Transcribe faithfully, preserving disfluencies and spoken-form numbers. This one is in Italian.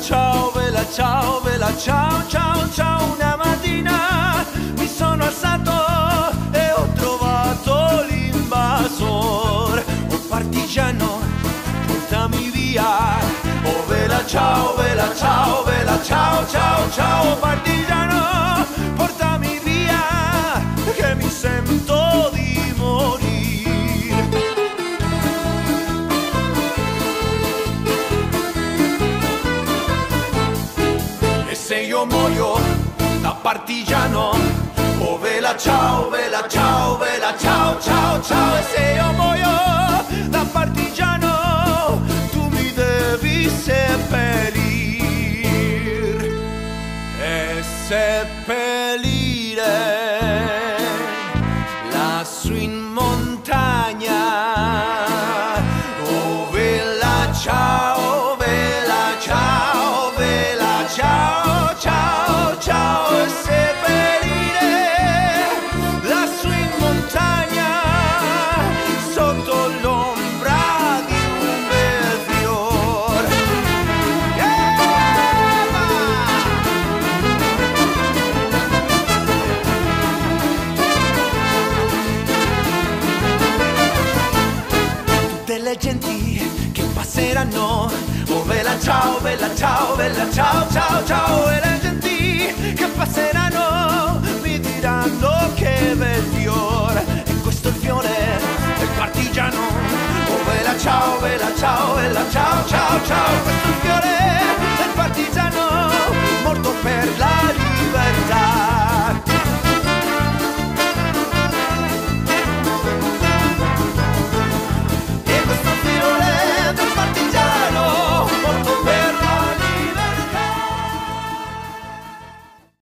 ciao, bella ciao, bella ciao, ciao, ciao. Una mattina mi sono alzato e ho trovato l'invasor. Oh partigiano, portami via. Oh bella ciao, bella ciao, bella ciao, ciao, ciao. Partigiano, portami via, che mi sento di morire. E se io muoio da partigiano, oh bella ciao, bella ciao, bella ciao, ciao, ciao. E se io muoio da partigiano, tu mi devi seppellir e seppellire lassù in montagna. Oh bella ciao, bella ciao, bella ciao, ciao, ciao. E seppellire lassù in montagna sotto l'ombra di un bel fior. Tutte le genti che passeranno, oh bella ciao, bella ciao, bella ciao, ciao, ciao. E le genti che passeranno mi diranno che bel fiore. E questo è il fiore del partigiano. Oh bella ciao, bella ciao, bella ciao, ciao, ciao. Questo è il fiore